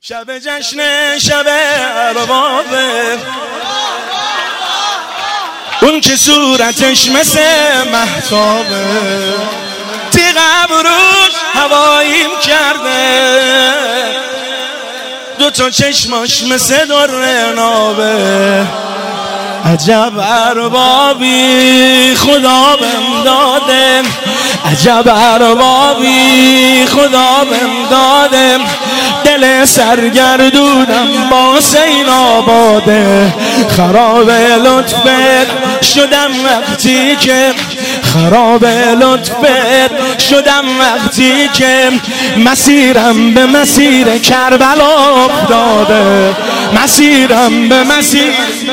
شب جشن شب اربابه، اون که صورتش مثل مهتابه، تیغ روش هواییم کرده، دوتا چشماش مثل در نابه. عجب اربابی خدا بهم داده، عجب اربابی خدا بهم داده، دل سرگردونم با سین آباده. خراب لطفت شدم وقتی که، خراب لطفت شدم وقتی که مسیرم به مسیر کربلا افتاده، مسیرم به مسیر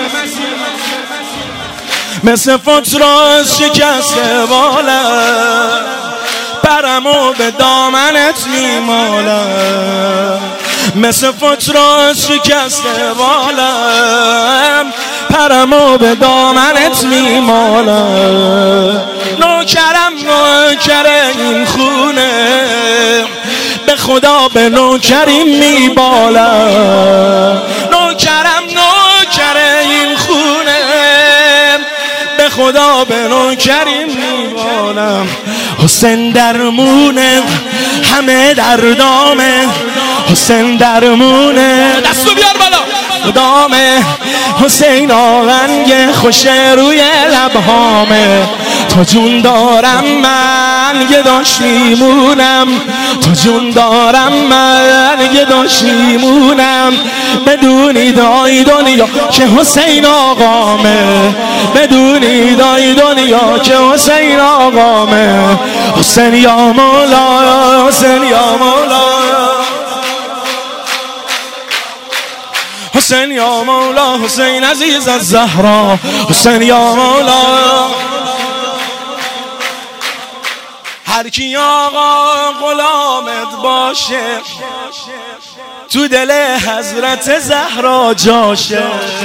مثل فتراس شکسته بالم، پرمو به دامنت میمالم، مثل فتراس شکسته بالم، پرمو به دامنت میمالم. نوکرم نوکر این خونه، به خدا به نوکریم میبالم. نوکرم نوکر این خونه، به خدا به نوکریم میبالم. حسین درمونه همه دردامه، حسین درمونه دستو بیار بالا دامه، حسین آهنگ خوش روی لبهامه. تا جون دارم من یه داش میمونم، تا جون دارم من یه داش میمونم. بدونید آی دنیا که حسین آقامه، بدونید آی دنیا که حسین آقامه. حسین یا مولا، حسین یا مولا، حسین یا مولا، حسین عزیز از زهرا، حسین یا مولا. هر کی آقا غلامت باشه، تو دل حضرت زهرا جاشه.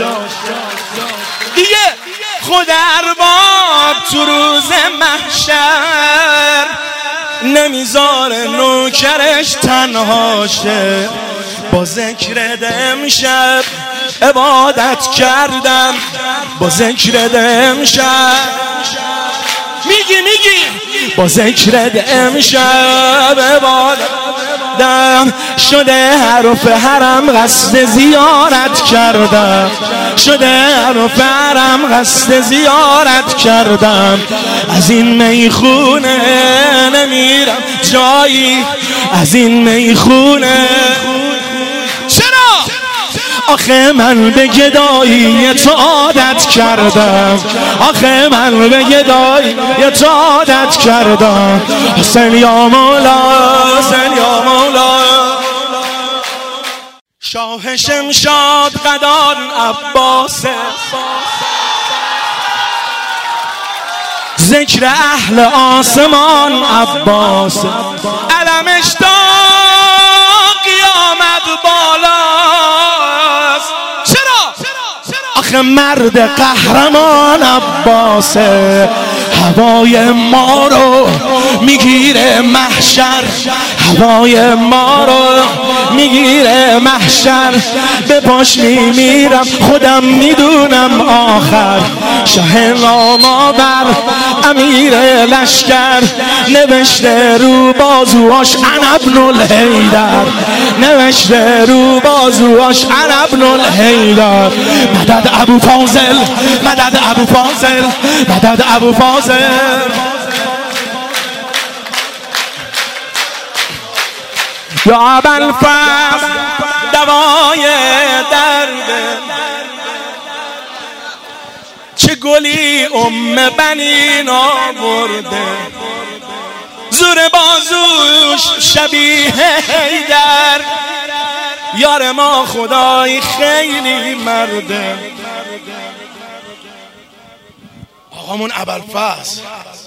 دیگه خود ارباب تو روز محشر نمیذاره نوکرش تنهاشه. با ذکر امشب عبادت کردم، با ذکر امشب میگی با ذکر امشب عبادت شده حرف حرم قصد زیارت کردم، شده حرف حرم قصد زیارت کردم. از این میخونه نمیرم جایی، از این میخونه. چرا؟ آخه من به گدایی تو عادت کردم، آخه من به گدایی تو عادت کردم. حسین یا مولا، حسین یا مولا. شاه شمشاد قدان عباسه، ذکر اهل آسمان عباسه. علمش تا قیامت بالاست. چرا؟ آخه مرد قهرمان عباسه. هوای ما رو میگیره محشر، هوای ما رو میگیره محشر. به پاش میمیرم خودم میدونم آخر. شه نامآور امیر لشکر، نوشته رو بازوهاش انا ابن الحیدر، نوشته رو بازوهاش انا ابن الحیدر. مدد ابو فاضل، مدد ابو فاضل، مدد ابو فاضل. یا ابوالفضل دوای درد، چه گلی بنین آورده، زور بازوش شبیه حیدر. یار ما خدای خیلی مرده. آقامون ابوالفضل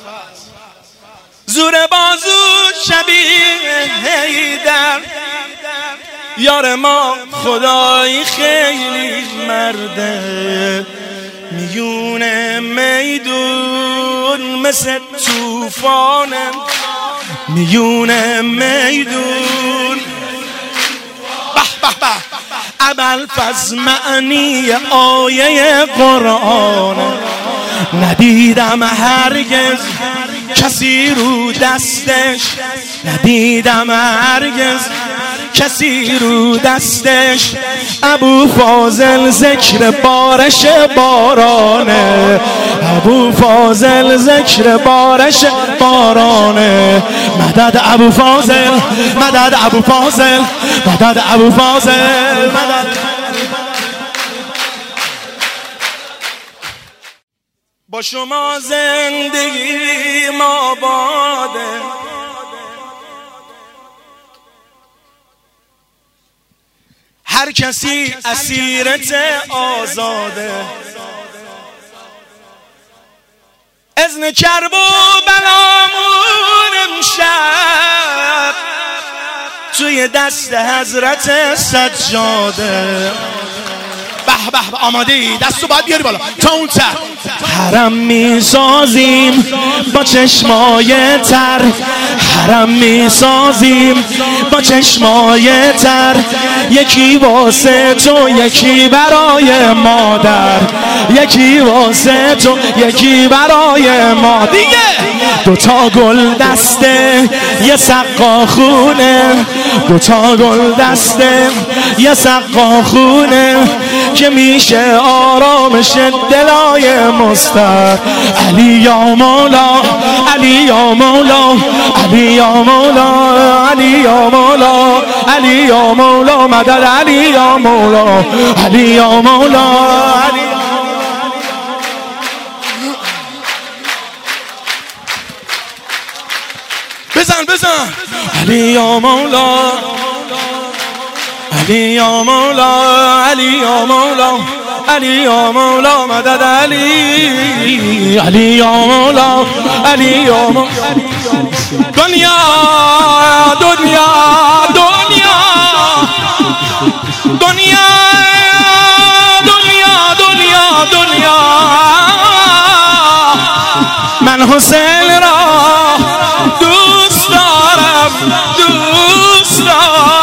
زور بازوش شبیه حیدر. یار ما خدای خیلی مرده. میونه میدون مثل توفانه، میونه میدون ابوالفضل معنی آیه قرآن ندیدم هرگز کسی رو دستش، ندیدم هرگز کسی رو دستش. ابوالفضل ذکر بارش بارانه، ابوالفضل ذکر بارش بارانه. مدد ابوالفضل، مدد ابوالفضل، مدد ابوالفضل، مدد. با شما زندگی ما باده، هر کسی اسیرت آزاده. اذن کرب و بلامون امشب توی دست حضرت سجاده. به به آماده ای؟ دستو باید بیاری بالا تا اون تر. حرم میسازیم با چشمای تر، حرم میسازیم با چشمای تر. یکی واسه تو یکی برای مادر، یکی واسه تو یکی برای ما. دیگه دوتا گل دسته یه سقا خونه، دوتا گل دسته یه سقا خونه که میشه آرامش دلای مستر. علی یا مولا، علی یا مولا، علی یا مولا، علی یا مولا، علی یا مولا، مدد علی یا مولا، علی یا مولا، علی. بزن بزن. علی یا مولا، علی یا مولا، علی یا مولا، علی یا مولا، مدد علی، علی یا مولا، علی یا مولا. دنیا دنیا دنیا دنیا دنیا دنیا دنیا. من حسین را دوست دارم، دوست دارم.